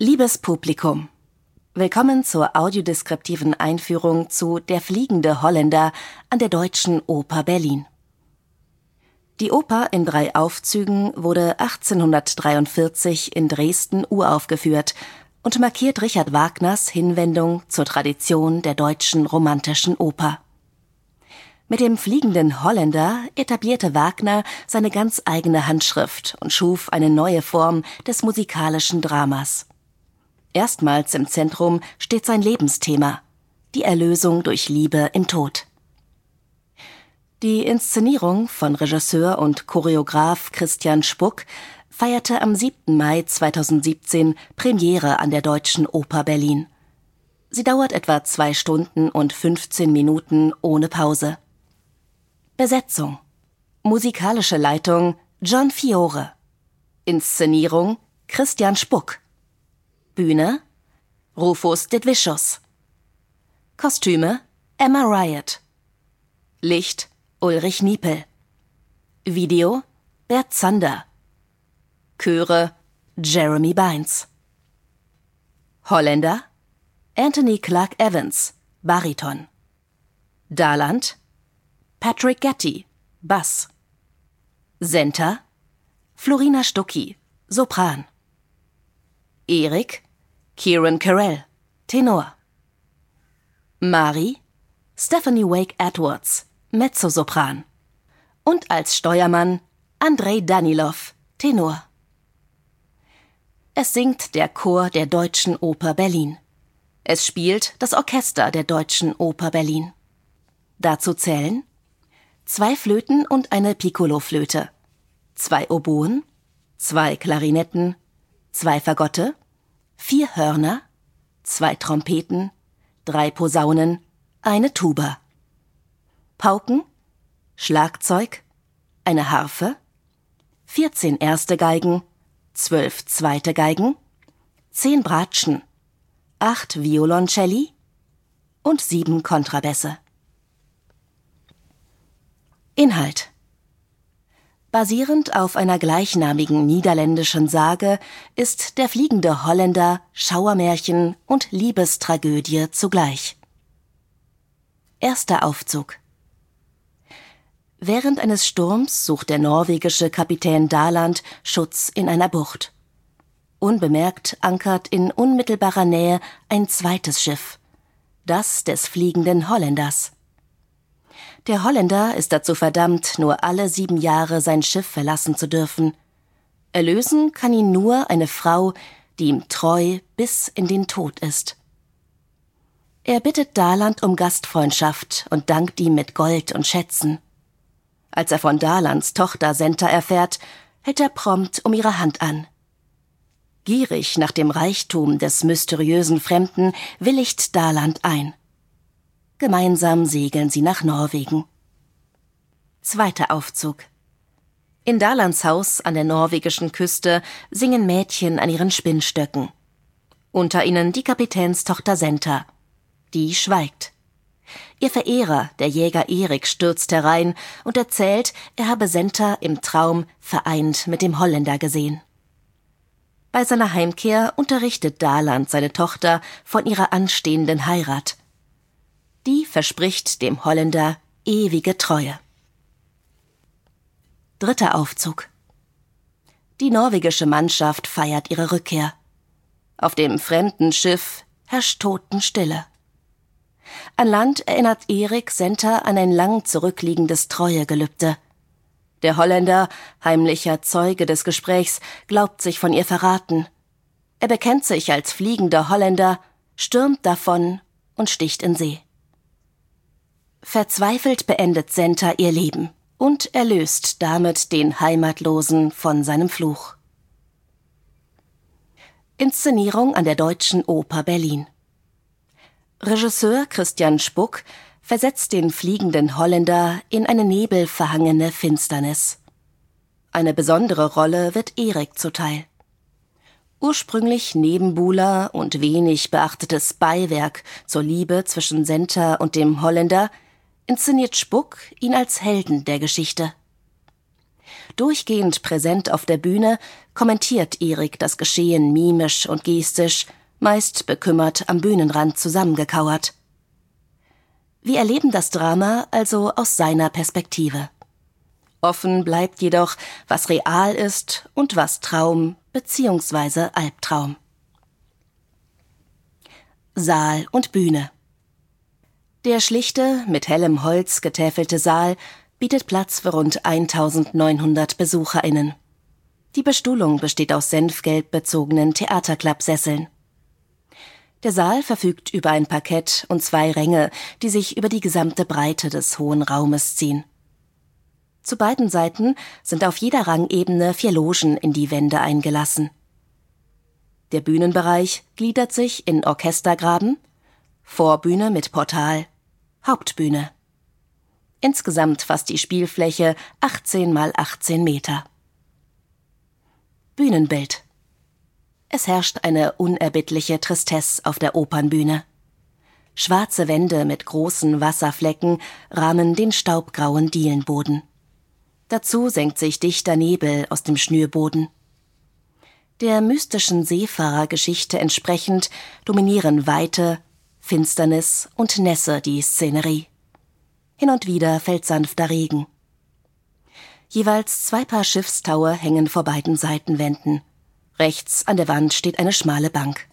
Liebes Publikum, willkommen zur audiodeskriptiven Einführung zu Der fliegende Holländer an der Deutschen Oper Berlin. Die Oper in 3 Aufzügen wurde 1843 in Dresden uraufgeführt und markiert Richard Wagners Hinwendung zur Tradition der deutschen romantischen Oper. Mit dem fliegenden Holländer etablierte Wagner seine ganz eigene Handschrift und schuf eine neue Form des musikalischen Dramas. Erstmals im Zentrum steht sein Lebensthema, die Erlösung durch Liebe im Tod. Die Inszenierung von Regisseur und Choreograf Christian Spuck feierte am 7. Mai 2017 Premiere an der Deutschen Oper Berlin. Sie dauert etwa 2 Stunden und 15 Minuten ohne Pause. Besetzung: Musikalische Leitung John Fiore. Inszenierung Christian Spuck. Bühne Rufus Ditvischus. Kostüme Emma Riot. Licht Ulrich Niepel. Video Bert Zander. Chöre Jeremy Bynes. Holländer Anthony Clark Evans, Bariton. Daland Patrick Getty, Bass. Senta Florina Stucki, Sopran. Erik Kieran Carell, Tenor. Mari Stephanie Wake Edwards, Mezzosopran. Und als Steuermann Andrei Danilov, Tenor. Es singt der Chor der Deutschen Oper Berlin. Es spielt das Orchester der Deutschen Oper Berlin. Dazu zählen 2 Flöten und eine Piccoloflöte, 2 Oboen, 2 Klarinetten, 2 Fagotte, 4 Hörner, 2 Trompeten, 3 Posaunen, eine Tuba. Pauken, Schlagzeug, eine Harfe, 14 erste Geigen, 12 zweite Geigen, 10 Bratschen, 8 Violoncelli und 7 Kontrabässe. Inhalt: Basierend auf einer gleichnamigen niederländischen Sage ist Der fliegende Holländer Schauermärchen und Liebestragödie zugleich. Erster Aufzug. Während eines Sturms sucht der norwegische Kapitän Daland Schutz in einer Bucht. Unbemerkt ankert in unmittelbarer Nähe ein zweites Schiff, das des fliegenden Holländers. Der Holländer ist dazu verdammt, nur alle 7 Jahre sein Schiff verlassen zu dürfen. Erlösen kann ihn nur eine Frau, die ihm treu bis in den Tod ist. Er bittet Daland um Gastfreundschaft und dankt ihm mit Gold und Schätzen. Als er von Dalands Tochter Senta erfährt, hält er prompt um ihre Hand an. Gierig nach dem Reichtum des mysteriösen Fremden willigt Daland ein. Gemeinsam segeln sie nach Norwegen. Zweiter Aufzug. In Dalands Haus an der norwegischen Küste singen Mädchen an ihren Spinnstöcken. Unter ihnen die Kapitänstochter Senta. Die schweigt. Ihr Verehrer, der Jäger Erik, stürzt herein und erzählt, er habe Senta im Traum vereint mit dem Holländer gesehen. Bei seiner Heimkehr unterrichtet Daland seine Tochter von ihrer anstehenden Heirat. Die verspricht dem Holländer ewige Treue. Dritter Aufzug. Die norwegische Mannschaft feiert ihre Rückkehr. Auf dem fremden Schiff herrscht Totenstille. An Land erinnert Erik Senta an ein lang zurückliegendes Treuegelübde. Der Holländer, heimlicher Zeuge des Gesprächs, glaubt sich von ihr verraten. Er bekennt sich als fliegender Holländer, stürmt davon und sticht in See. Verzweifelt beendet Senta ihr Leben und erlöst damit den Heimatlosen von seinem Fluch. Inszenierung an der Deutschen Oper Berlin. Regisseur Christian Spuck versetzt den fliegenden Holländer in eine nebelverhangene Finsternis. Eine besondere Rolle wird Erik zuteil. Ursprünglich Nebenbuhler und wenig beachtetes Beiwerk zur Liebe zwischen Senta und dem Holländer, inszeniert Spuck ihn als Helden der Geschichte. Durchgehend präsent auf der Bühne kommentiert Erik das Geschehen mimisch und gestisch, meist bekümmert am Bühnenrand zusammengekauert. Wir erleben das Drama also aus seiner Perspektive. Offen bleibt jedoch, was real ist und was Traum bzw. Albtraum. Saal und Bühne. Der schlichte, mit hellem Holz getäfelte Saal bietet Platz für rund 1900 BesucherInnen. Die Bestuhlung besteht aus senfgelb bezogenen Theaterklappsesseln. Der Saal verfügt über ein Parkett und 2 Ränge, die sich über die gesamte Breite des hohen Raumes ziehen. Zu beiden Seiten sind auf jeder Rangebene 4 Logen in die Wände eingelassen. Der Bühnenbereich gliedert sich in Orchestergraben, Vorbühne mit Portal, Hauptbühne. Insgesamt fasst die Spielfläche 18 mal 18 Meter. Bühnenbild. Es herrscht eine unerbittliche Tristesse auf der Opernbühne. Schwarze Wände mit großen Wasserflecken rahmen den staubgrauen Dielenboden. Dazu senkt sich dichter Nebel aus dem Schnürboden. Der mystischen Seefahrergeschichte entsprechend dominieren Weite, Finsternis und Nässe die Szenerie. Hin und wieder fällt sanfter Regen. Jeweils 2 Paar Schiffstaue hängen vor beiden Seitenwänden. Rechts an der Wand steht eine schmale Bank.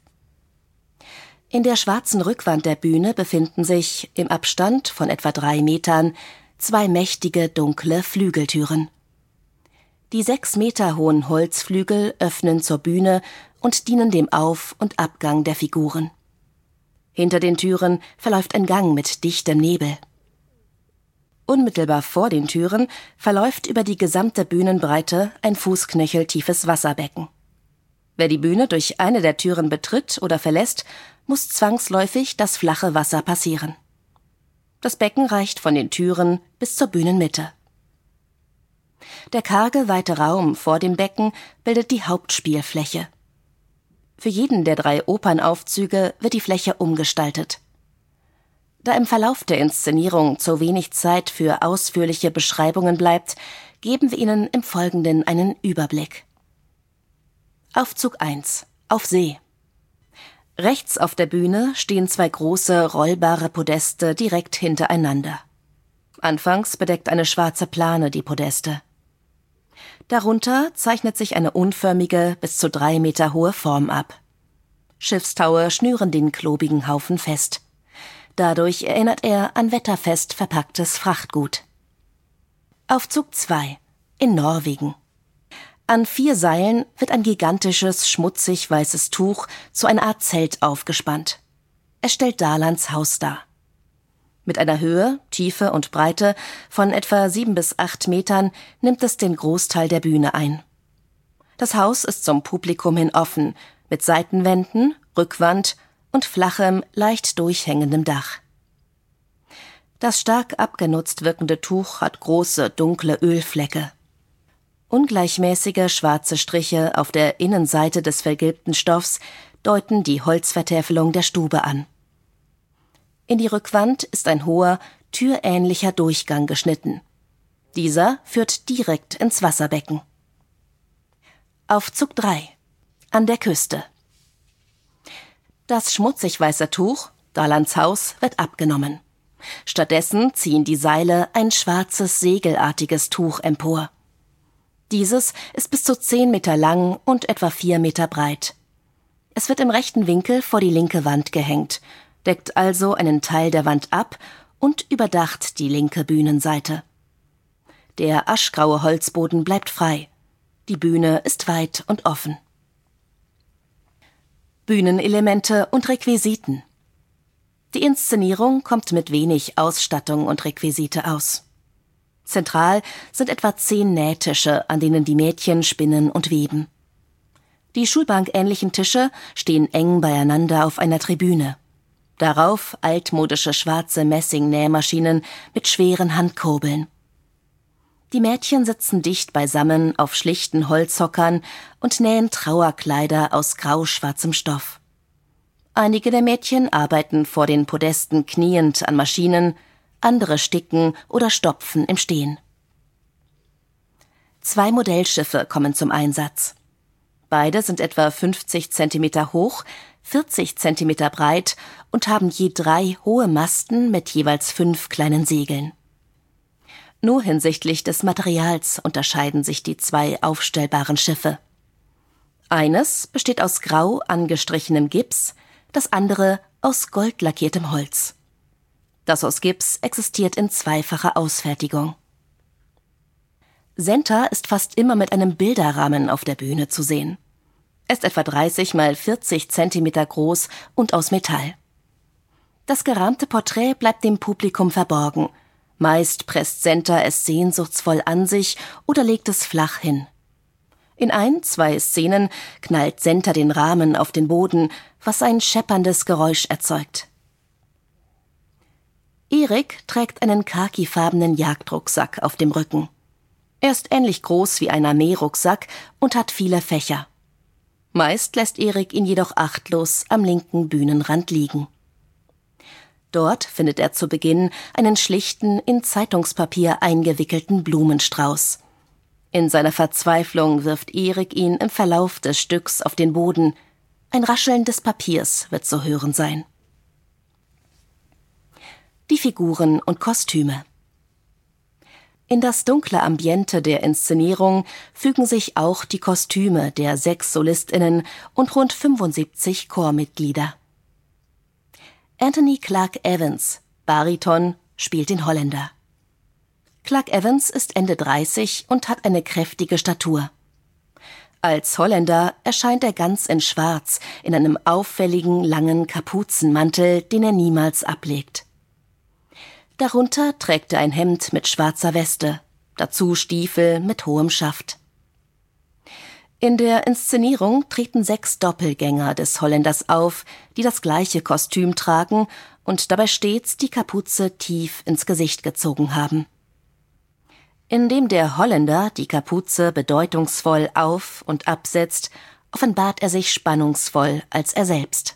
In der schwarzen Rückwand der Bühne befinden sich, im Abstand von etwa 3 Metern, 2 mächtige, dunkle Flügeltüren. Die 6 Meter hohen Holzflügel öffnen zur Bühne und dienen dem Auf- und Abgang der Figuren. Hinter den Türen verläuft ein Gang mit dichtem Nebel. Unmittelbar vor den Türen verläuft über die gesamte Bühnenbreite ein fußknöcheltiefes Wasserbecken. Wer die Bühne durch eine der Türen betritt oder verlässt, muss zwangsläufig das flache Wasser passieren. Das Becken reicht von den Türen bis zur Bühnenmitte. Der karge, weite Raum vor dem Becken bildet die Hauptspielfläche. Für jeden der 3 Opernaufzüge wird die Fläche umgestaltet. Da im Verlauf der Inszenierung zu wenig Zeit für ausführliche Beschreibungen bleibt, geben wir Ihnen im Folgenden einen Überblick. Aufzug 1. Auf See. Rechts auf der Bühne stehen 2 große, rollbare Podeste direkt hintereinander. Anfangs bedeckt eine schwarze Plane die Podeste. Darunter zeichnet sich eine unförmige, bis zu 3 Meter hohe Form ab. Schiffstaue schnüren den klobigen Haufen fest. Dadurch erinnert er an wetterfest verpacktes Frachtgut. Aufzug 2. In Norwegen. An 4 Seilen wird ein gigantisches, schmutzig weißes Tuch zu einer Art Zelt aufgespannt. Es stellt Dalands Haus dar. Mit einer Höhe, Tiefe und Breite von etwa 7 bis 8 Metern nimmt es den Großteil der Bühne ein. Das Haus ist zum Publikum hin offen, mit Seitenwänden, Rückwand und flachem, leicht durchhängendem Dach. Das stark abgenutzt wirkende Tuch hat große, dunkle Ölflecke. Ungleichmäßige schwarze Striche auf der Innenseite des vergilbten Stoffs deuten die Holzvertäfelung der Stube an. In die Rückwand ist ein hoher, türähnlicher Durchgang geschnitten. Dieser führt direkt ins Wasserbecken. Aufzug 3. An der Küste. Das schmutzig weiße Tuch, Dalands Haus, wird abgenommen. Stattdessen ziehen die Seile ein schwarzes, segelartiges Tuch empor. Dieses ist bis zu 10 Meter lang und etwa 4 Meter breit. Es wird im rechten Winkel vor die linke Wand gehängt, deckt also einen Teil der Wand ab und überdacht die linke Bühnenseite. Der aschgraue Holzboden bleibt frei. Die Bühne ist weit und offen. Bühnenelemente und Requisiten. Die Inszenierung kommt mit wenig Ausstattung und Requisite aus. Zentral sind etwa 10 Nähtische, an denen die Mädchen spinnen und weben. Die schulbankähnlichen Tische stehen eng beieinander auf einer Tribüne. Darauf altmodische schwarze Messingnähmaschinen mit schweren Handkurbeln. Die Mädchen sitzen dicht beisammen auf schlichten Holzhockern und nähen Trauerkleider aus grauschwarzem Stoff. Einige der Mädchen arbeiten vor den Podesten kniend an Maschinen, andere sticken oder stopfen im Stehen. 2 Modellschiffe kommen zum Einsatz. Beide sind etwa 50 Zentimeter hoch, 40 Zentimeter breit und haben je 3 hohe Masten mit jeweils 5 kleinen Segeln. Nur hinsichtlich des Materials unterscheiden sich die 2 aufstellbaren Schiffe. Eines besteht aus grau angestrichenem Gips, das andere aus goldlackiertem Holz. Das aus Gips existiert in zweifacher Ausfertigung. Senta ist fast immer mit einem Bilderrahmen auf der Bühne zu sehen. Er ist etwa 30 mal 40 Zentimeter groß und aus Metall. Das gerahmte Porträt bleibt dem Publikum verborgen. Meist presst Senta es sehnsuchtsvoll an sich oder legt es flach hin. In 1-2 Szenen knallt Senta den Rahmen auf den Boden, was ein schepperndes Geräusch erzeugt. Erik trägt einen khakifarbenen Jagdrucksack auf dem Rücken. Er ist ähnlich groß wie ein Armeerucksack und hat viele Fächer. Meist lässt Erik ihn jedoch achtlos am linken Bühnenrand liegen. Dort findet er zu Beginn einen schlichten, in Zeitungspapier eingewickelten Blumenstrauß. In seiner Verzweiflung wirft Erik ihn im Verlauf des Stücks auf den Boden. Ein Rascheln des Papiers wird zu hören sein. Die Figuren und Kostüme. In das dunkle Ambiente der Inszenierung fügen sich auch die Kostüme der 6 SolistInnen und rund 75 Chormitglieder. Anthony Clark Evans, Bariton, spielt den Holländer. Clark Evans ist Ende 30 und hat eine kräftige Statur. Als Holländer erscheint er ganz in Schwarz, in einem auffälligen, langen Kapuzenmantel, den er niemals ablegt. Darunter trägt er ein Hemd mit schwarzer Weste, dazu Stiefel mit hohem Schaft. In der Inszenierung treten 6 Doppelgänger des Holländers auf, die das gleiche Kostüm tragen und dabei stets die Kapuze tief ins Gesicht gezogen haben. Indem der Holländer die Kapuze bedeutungsvoll auf- und absetzt, offenbart er sich spannungsvoll als er selbst.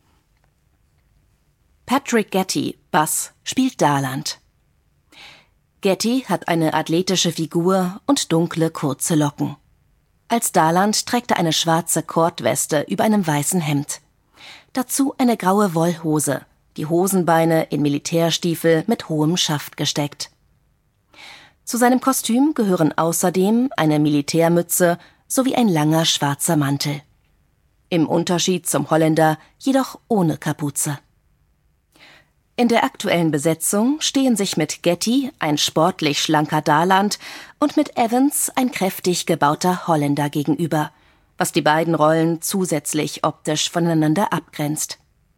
Patrick Getty, Bass, spielt Daland. Getty hat eine athletische Figur und dunkle, kurze Locken. Als Daland trägt er eine schwarze Kordweste über einem weißen Hemd. Dazu eine graue Wollhose, die Hosenbeine in Militärstiefel mit hohem Schaft gesteckt. Zu seinem Kostüm gehören außerdem eine Militärmütze sowie ein langer schwarzer Mantel. Im Unterschied zum Holländer jedoch ohne Kapuze. In der aktuellen Besetzung stehen sich mit Getty ein sportlich schlanker Daland und mit Evans ein kräftig gebauter Holländer gegenüber, was die beiden Rollen zusätzlich optisch voneinander abgrenzt.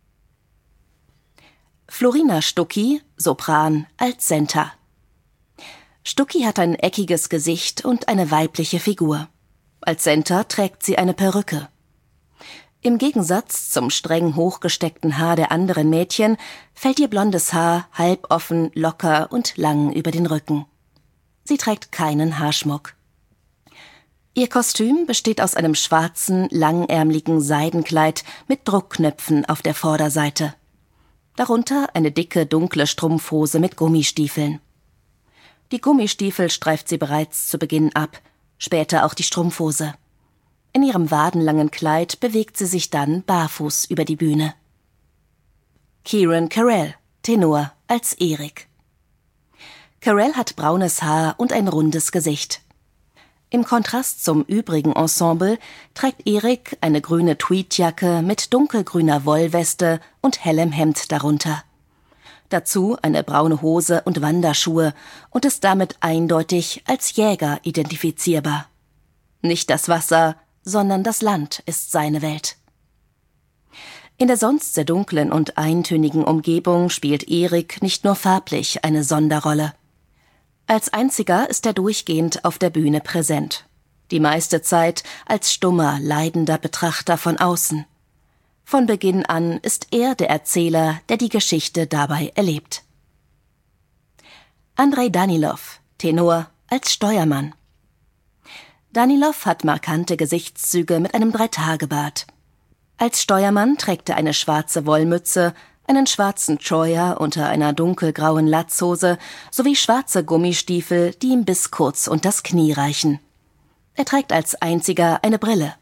Florina Stucki, Sopran, als Senta. Stucki hat ein eckiges Gesicht und eine weibliche Figur. Als Senta trägt sie eine Perücke. Im Gegensatz zum streng hochgesteckten Haar der anderen Mädchen fällt ihr blondes Haar halboffen, locker und lang über den Rücken. Sie trägt keinen Haarschmuck. Ihr Kostüm besteht aus einem schwarzen, langärmeligen Seidenkleid mit Druckknöpfen auf der Vorderseite. Darunter eine dicke, dunkle Strumpfhose mit Gummistiefeln. Die Gummistiefel streift sie bereits zu Beginn ab, später auch die Strumpfhose. In ihrem wadenlangen Kleid bewegt sie sich dann barfuß über die Bühne. Kieran Carell, Tenor, als Erik. Carell hat braunes Haar und ein rundes Gesicht. Im Kontrast zum übrigen Ensemble trägt Erik eine grüne Tweedjacke mit dunkelgrüner Wollweste und hellem Hemd darunter. Dazu eine braune Hose und Wanderschuhe und ist damit eindeutig als Jäger identifizierbar. Nicht das Wasser, sondern das Land ist seine Welt. In der sonst sehr dunklen und eintönigen Umgebung spielt Erik nicht nur farblich eine Sonderrolle. Als einziger ist er durchgehend auf der Bühne präsent. Die meiste Zeit als stummer, leidender Betrachter von außen. Von Beginn an ist er der Erzähler, der die Geschichte dabei erlebt. Andrei Danilov, Tenor, als Steuermann. Danilov hat markante Gesichtszüge mit einem Dreitagebart. Als Steuermann trägt er eine schwarze Wollmütze, einen schwarzen Troyer unter einer dunkelgrauen Latzhose sowie schwarze Gummistiefel, die ihm bis kurz unters Knie reichen. Er trägt als einziger eine Brille.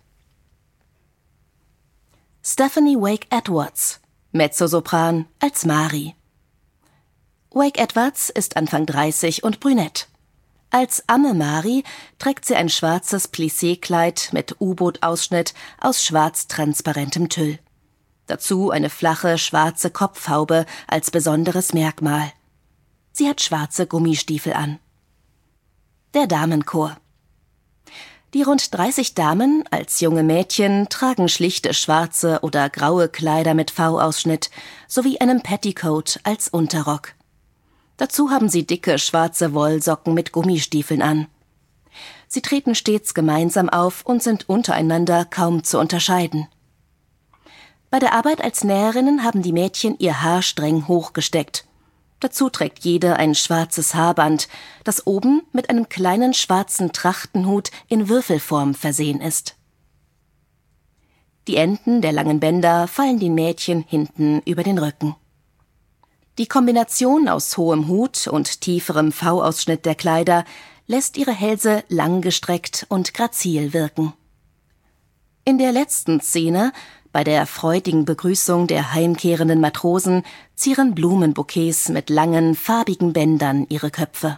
Stephanie Wake Edwards, Mezzosopran, als Mari. Wake Edwards ist Anfang 30 und brünett. Als Amme Mari trägt sie ein schwarzes Plissé-Kleid mit U-Boot-Ausschnitt aus schwarz-transparentem Tüll. Dazu eine flache, schwarze Kopfhaube als besonderes Merkmal. Sie hat schwarze Gummistiefel an. Der Damenchor. Die rund 30 Damen als junge Mädchen tragen schlichte schwarze oder graue Kleider mit V-Ausschnitt sowie einem Petticoat als Unterrock. Dazu haben sie dicke schwarze Wollsocken mit Gummistiefeln an. Sie treten stets gemeinsam auf und sind untereinander kaum zu unterscheiden. Bei der Arbeit als Näherinnen haben die Mädchen ihr Haar streng hochgesteckt. Dazu trägt jede ein schwarzes Haarband, das oben mit einem kleinen schwarzen Trachtenhut in Würfelform versehen ist. Die Enden der langen Bänder fallen den Mädchen hinten über den Rücken. Die Kombination aus hohem Hut und tieferem V-Ausschnitt der Kleider lässt ihre Hälse langgestreckt und grazil wirken. In der letzten Szene, bei der freudigen Begrüßung der heimkehrenden Matrosen, zieren Blumenbouquets mit langen, farbigen Bändern ihre Köpfe.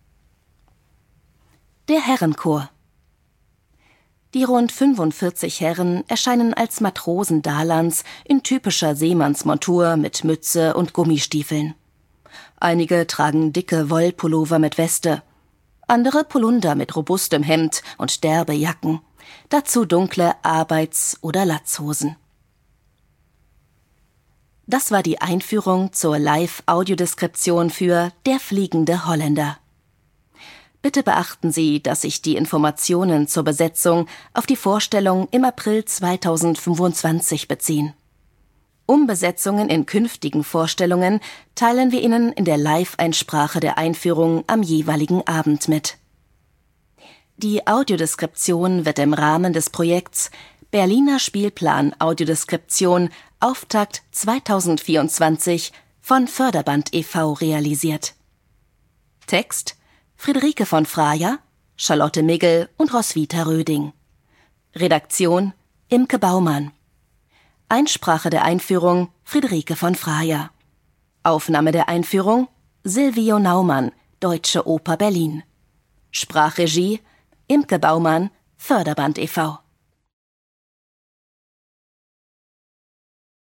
Der Herrenchor. Die rund 45 Herren erscheinen als Matrosen Dalands in typischer Seemannsmontur mit Mütze und Gummistiefeln. Einige tragen dicke Wollpullover mit Weste, andere Polunder mit robustem Hemd und derbe Jacken, dazu dunkle Arbeits- oder Latzhosen. Das war die Einführung zur Live-Audiodeskription für Der fliegende Holländer. Bitte beachten Sie, dass sich die Informationen zur Besetzung auf die Vorstellung im April 2025 beziehen. Umbesetzungen in künftigen Vorstellungen teilen wir Ihnen in der Live-Einsprache der Einführung am jeweiligen Abend mit. Die Audiodeskription wird im Rahmen des Projekts Berliner Spielplan Audiodeskription Auftakt 2024 von Förderband e.V. realisiert. Text: Friederike von Fraja, Charlotte Migl und Roswitha Röding. Redaktion: Imke Baumann. Einsprache der Einführung: Friederike von Fraja. Aufnahme der Einführung: Silvio Naumann, Deutsche Oper Berlin. Sprachregie: Imke Baumann, Förderband e.V.